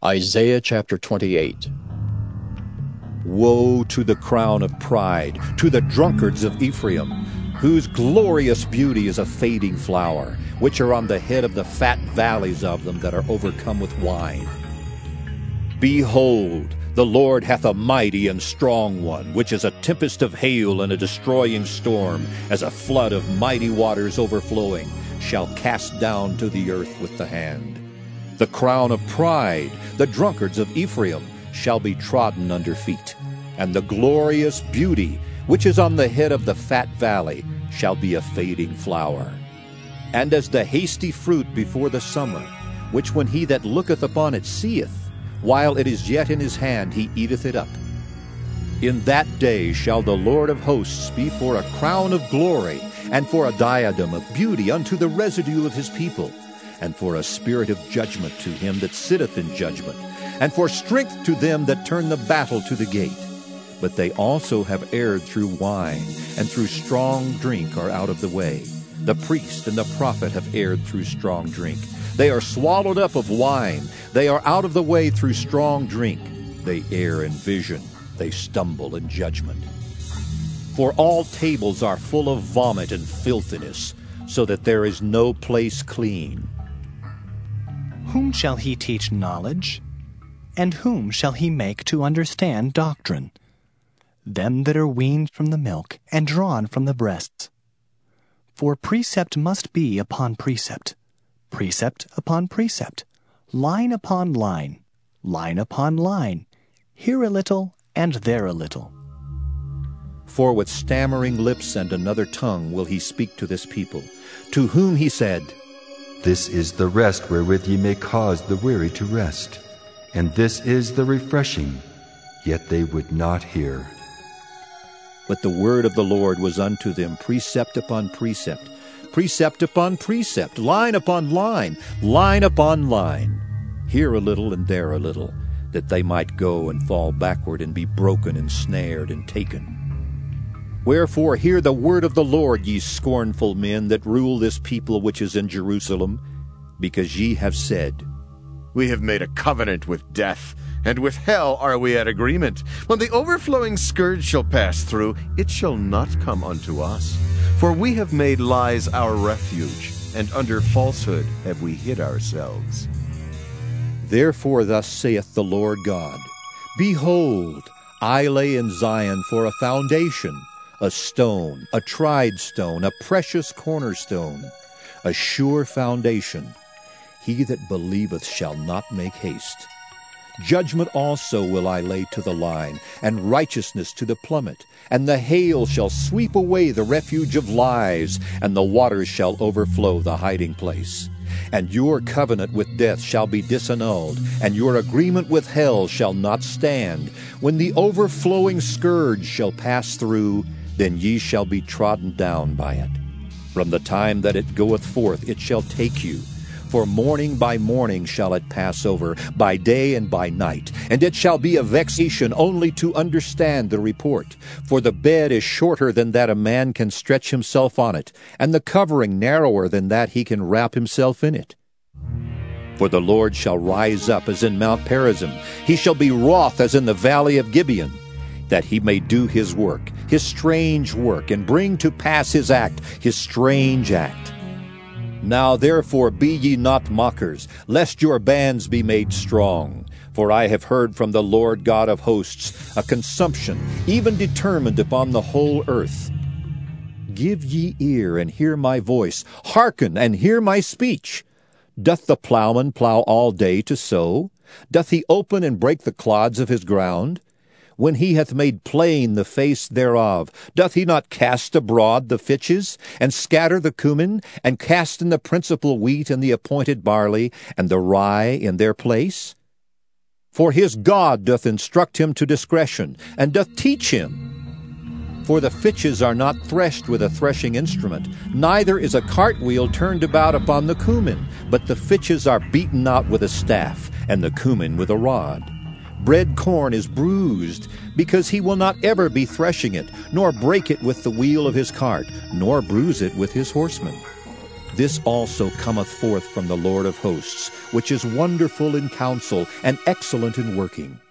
Isaiah chapter 28. Woe to the crown of pride, to the drunkards of Ephraim, whose glorious beauty is a fading flower, which are on the head of the fat valleys of them that are overcome with wine. Behold, the Lord hath a mighty and strong one, which is a tempest of hail and a destroying storm, as a flood of mighty waters overflowing, shall cast down to the earth with the hand. The crown of pride, the drunkards of Ephraim, shall be trodden under feet, and the glorious beauty, which is on the head of the fat valley, shall be a fading flower. And as the hasty fruit before the summer, which when he that looketh upon it seeth, while it is yet in his hand he eateth it up. In that day shall the Lord of hosts be for a crown of glory, and for a diadem of beauty unto the residue of his people, and for a spirit of judgment to him that sitteth in judgment, and for strength to them that turn the battle to the gate. But they also have erred through wine, and through strong drink are out of the way. The priest and the prophet have erred through strong drink. They are swallowed up of wine. They are out of the way through strong drink. They err in vision. They stumble in judgment. For all tables are full of vomit and filthiness, so that there is no place clean. Whom shall he teach knowledge? And whom shall he make to understand doctrine? Them that are weaned from the milk, and drawn from the breasts. For precept must be upon precept, precept upon precept, line upon line, line upon line, here a little, and there a little. For with stammering lips and another tongue will he speak to this people, to whom he said, This is the rest wherewith ye may cause the weary to rest, and this is the refreshing, yet they would not hear. But the word of the Lord was unto them precept upon precept, precept upon precept, line upon line, line upon line, here a little and there a little, that they might go and fall backward and be broken and snared and taken. Wherefore hear the word of the Lord, ye scornful men that rule this people which is in Jerusalem, because ye have said, We have made a covenant with death, and with hell are we at agreement. When the overflowing scourge shall pass through, it shall not come unto us. For we have made lies our refuge, and under falsehood have we hid ourselves. Therefore thus saith the Lord God, Behold, I lay in Zion for a foundation, a stone, a tried stone, a precious cornerstone, a sure foundation. He that believeth shall not make haste. Judgment also will I lay to the line, and righteousness to the plummet. And the hail shall sweep away the refuge of lies, and the waters shall overflow the hiding place. And your covenant with death shall be disannulled, and your agreement with hell shall not stand. When the overflowing scourge shall pass through, then ye shall be trodden down by it. From the time that it goeth forth it shall take you. For morning by morning shall it pass over, by day and by night. And it shall be a vexation only to understand the report. For the bed is shorter than that a man can stretch himself on it, and the covering narrower than that he can wrap himself in it. For the Lord shall rise up as in Mount Perazim. He shall be wroth as in the valley of Gibeon, that he may do his work, his strange work, and bring to pass his act, his strange act. Now therefore be ye not mockers, lest your bands be made strong. For I have heard from the Lord God of hosts a consumption, even determined upon the whole earth. Give ye ear, and hear my voice. Hearken, and hear my speech. Doth the plowman plow all day to sow? Doth he open and break the clods of his ground? When he hath made plain the face thereof, doth he not cast abroad the fitches, and scatter the cumin, and cast in the principal wheat and the appointed barley, and the rye in their place? For his God doth instruct him to discretion, and doth teach him. For the fitches are not threshed with a threshing instrument, neither is a cartwheel turned about upon the cumin, but the fitches are beaten out with a staff, and the cumin with a rod. Bread corn is bruised, because he will not ever be threshing it, nor break it with the wheel of his cart, nor bruise it with his horsemen. This also cometh forth from the Lord of hosts, which is wonderful in counsel and excellent in working.